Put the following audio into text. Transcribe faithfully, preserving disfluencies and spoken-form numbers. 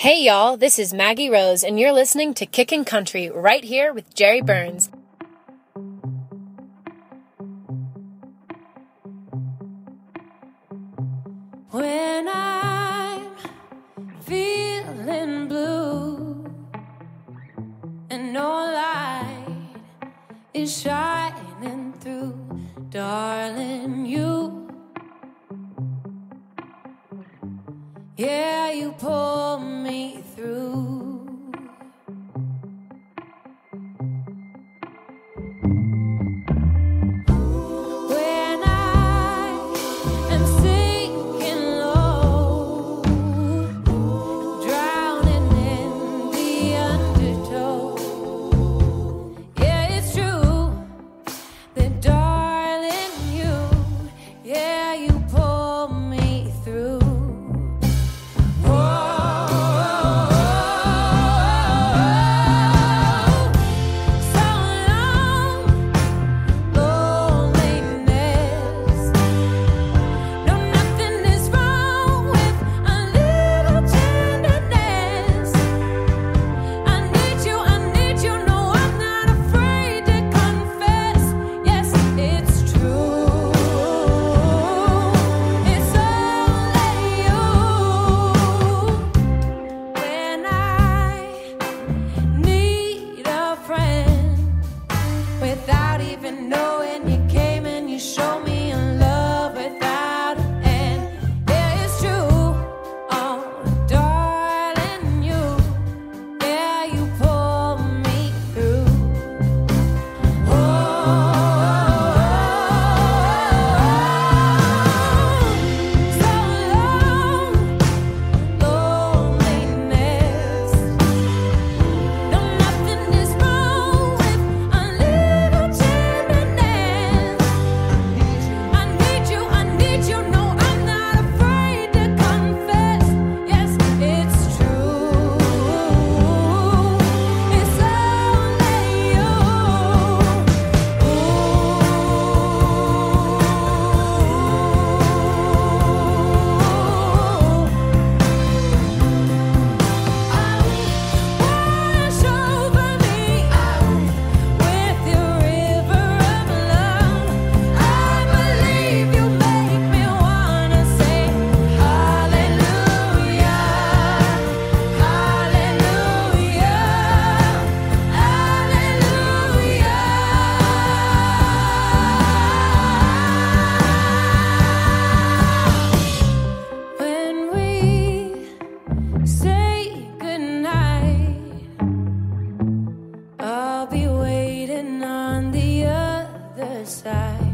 Hey y'all, this is Maggie Rose, and you're listening to Kickin' Country right here with Jerry Burns. When I'm feeling blue and no light is shining through, darling, you, yeah, you pull me through. When I am sinking low, drowning in the undertow, yeah, it's true that, darling, you, yeah, you pull me through. Without even knowing, you came and you showed me a love without an end. Yeah, it's true. Oh, darling, you, yeah, you pull me through. Oh, so long, loneliness. No, nothing is wrong with a little tenderness. I need you, I need you, no, I'm not afraid to confess. Yes, it's true. It's only you. Wash over me with your river of love. I believe you make me wanna say hallelujah, hallelujah, hallelujah. When we say goodnight, I'll be waiting on the other side.